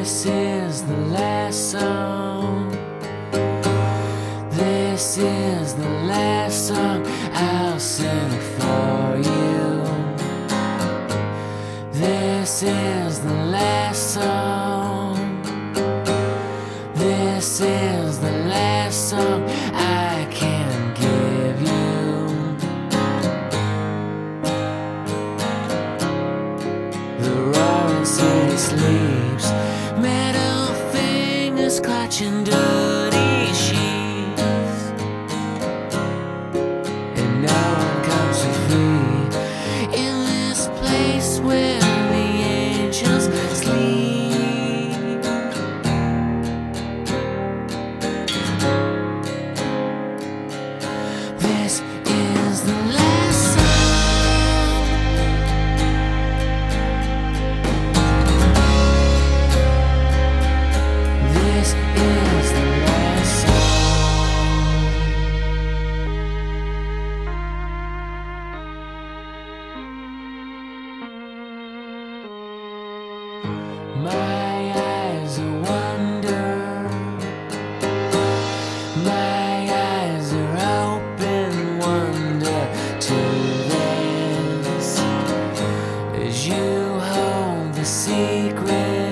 This is the last song. This is the last song I'll sing for you. This is the last song. This is the last song I can give you. The roaring city sleeps, metal fingers clutching dirty sheets, and no one comes for free in this place where the angels sleep. This is the last song. This is the last song. My eyes are wonder. My eyes are open wonder to this, as you hold the secret